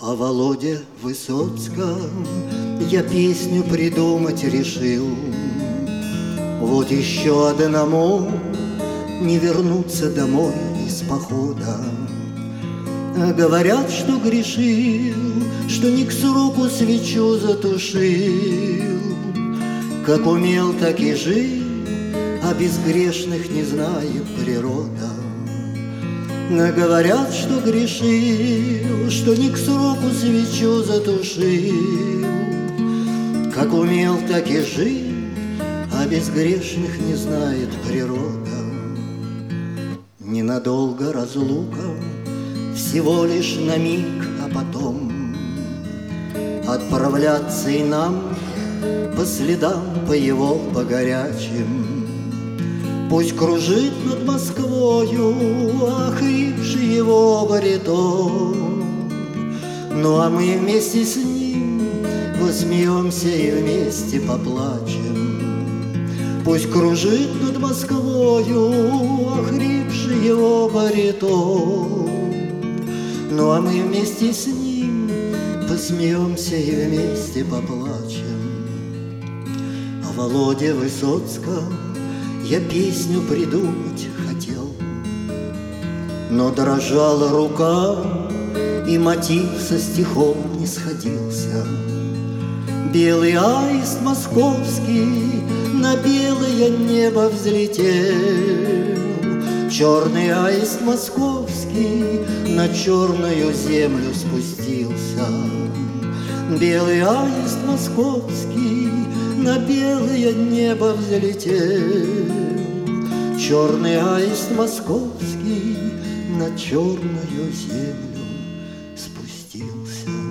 О Володе Высоцком я песню придумать решил. Вот еще одному не вернуться домой из похода. Говорят, что грешил, что не к сроку свечу затушил. Как умел, так и жил, а безгрешных не знает природа. Говорят, что грешил, что не к сроку свечу затушил. Как умел, так и жил, а безгрешных не знает природа. Ненадолго разлука, всего лишь на миг, а потом отправляться и нам по следам, по его, по горячим. Пусть кружит над Москвою охрипший его баритон. Ну а мы вместе с ним посмеемся и вместе поплачем. Пусть кружит над Москвою охрипший его баритон. Ну а мы вместе с ним посмеемся и вместе поплачем. О Володе Высоцком я песню придумать хотел, но дрожала рука, и мотив со стихом не сходился. Белый аист московский на белое небо взлетел, черный аист московский на черную землю спустился. Белый аист московский на белое небо взлетел, черный аист московский на черную землю спустился.